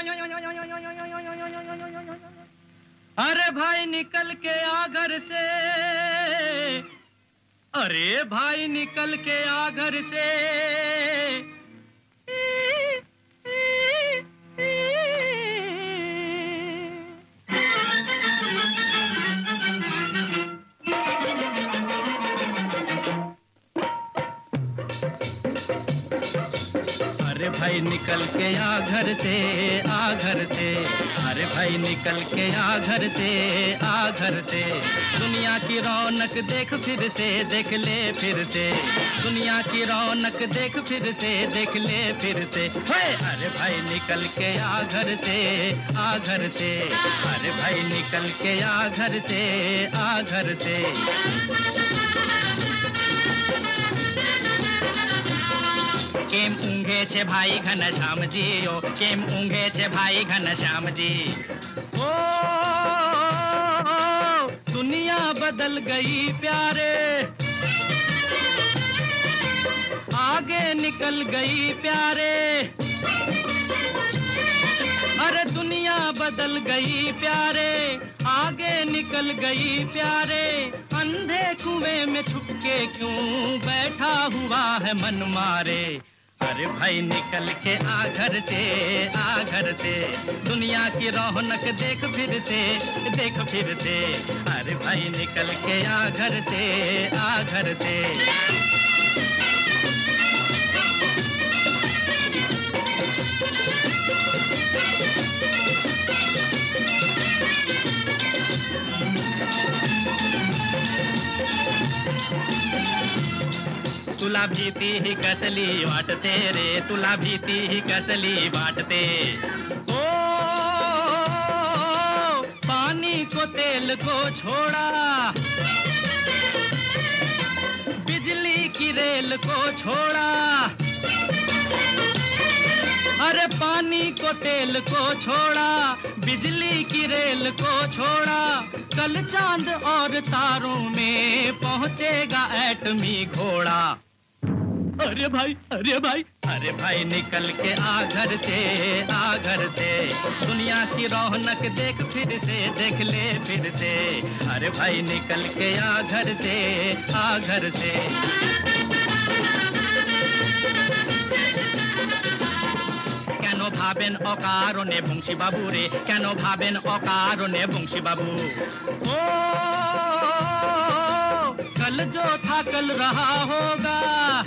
अरे भाई निकल के आ घर से, अरे भाई निकल के आ घर से। अरे भाई निकल के आ घर से, आ घर से। अरे भाई निकल के आ घर से, आ घर से। दुनिया की रौनक देख फिर से, देख ले फिर से। दुनिया की रौनक देख फिर से, देख ले फिर से। अरे भाई निकल के आ घर से, आ घर से। अरे भाई निकल के आ घर से, आ घर से। केम ऊँघे छे भाई घनश्यामजी, ओ केम ऊँघे छे भाई घनश्यामजी। ओ दुनिया बदल गई प्यारे, आगे निकल गई प्यारे। अरे दुनिया बदल गई प्यारे, आगे निकल गई प्यारे। अंधे कुएं में छुप के क्यों बैठा हुआ है मन मारे। अरे भाई निकल के आ घर से, आ घर से। दुनिया की रौनक देख फिर से, देख फिर से। अरे भाई निकल के आ घर से, आ घर से। तुला भीती ही कसली वाटते रे, तुला भीती ही कसली वाटते। ओ पानी को तेल को छोड़ा, बिजली की रेल को छोड़ा। अरे पानी को तेल को छोड़ा, बिजली की रेल को छोड़ा। कल चांद और तारों में पहुंचेगा एटमी घोड़ा। अरे भाई, अरे भाई, अरे भाई निकल के आ घर से, आ घर से। दुनिया की रौनक देख फिर से, देख ले फिर से। अरे भाई निकल के आ घर से, आ घर से। কেন ভাবেন অকারণে বংশী বাবু রে, কেন ভাবেন অকারণে বংশী বাবু। ও कल जो था कल रहा होगा,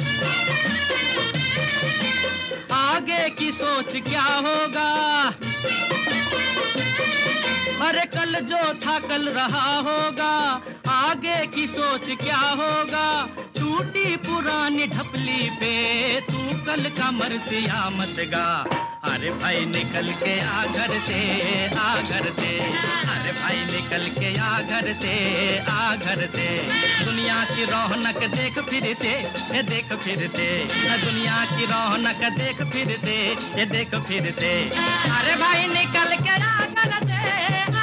आगे की सोच क्या होगा। अरे कल जो था कल रहा होगा, आगे की सोच क्या होगा। टूटी पुरानी ढपली पे तू कल का मरसिया मत गा। अरे भाई निकल के आ घर से, आ घर से। अरे भाई निकल के आ घर से, आ घर से। दुनिया की रौनक देख फिर से, ये देख फिर से। दुनिया की रौनक देख फिर से, ये देख फिर से। अरे भाई निकल के आ घर से।